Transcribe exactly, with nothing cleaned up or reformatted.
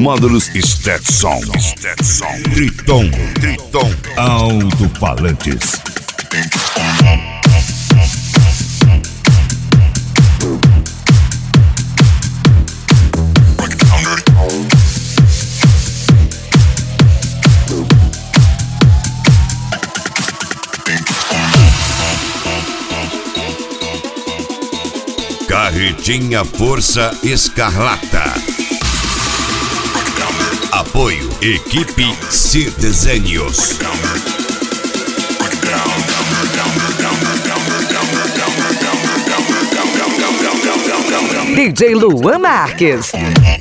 Módulos Stetson. Stetson. Triton. Triton. Alto-falantes. Carretinha Força Escarlata. Apoio Equipe Cirdesenhos. D J Luan Marques.